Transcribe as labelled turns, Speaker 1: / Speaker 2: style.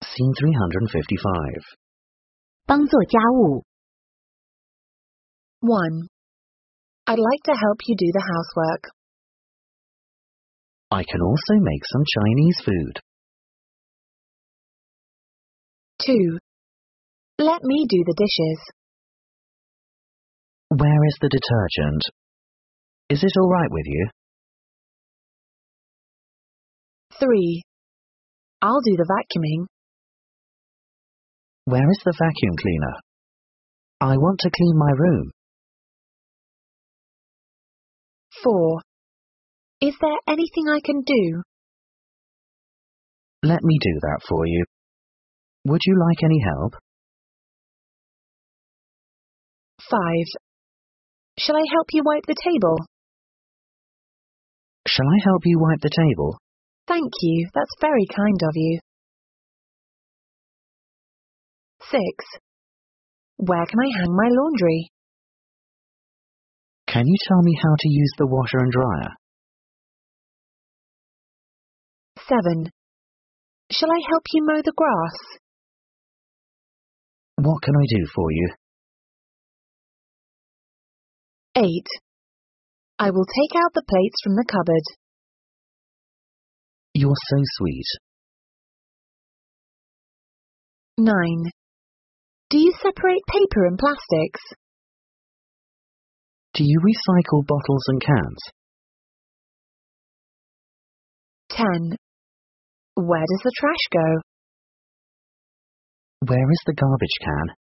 Speaker 1: Scene 355.
Speaker 2: 帮做家务。
Speaker 3: 1. I'd like to help you do the housework.
Speaker 1: I can also make some Chinese food.
Speaker 3: 2. Let me do the dishes.
Speaker 1: Where is the detergent? Is it all right with you?
Speaker 3: 3. I'll do the vacuuming.
Speaker 1: Where is the vacuum cleaner? I want to clean my room.
Speaker 3: 4. Is there anything I can do?
Speaker 1: Let me do that for you. Would you like any help?
Speaker 3: 5. Shall I help you wipe the table?
Speaker 1: Shall I help you wipe the table?
Speaker 3: Thank you, that's very kind of you. 6. Where can I hang my laundry?
Speaker 1: Can you tell me how to use the washer and dryer?
Speaker 3: 7. Shall I help you mow the grass?
Speaker 1: What can I do for you?
Speaker 3: 8. I will take out the plates from the cupboard.
Speaker 1: You're so sweet.
Speaker 3: 9. Do you separate paper and plastics?
Speaker 1: Do you recycle bottles and cans?
Speaker 3: 10. Where does the trash go?
Speaker 1: Where is the garbage can?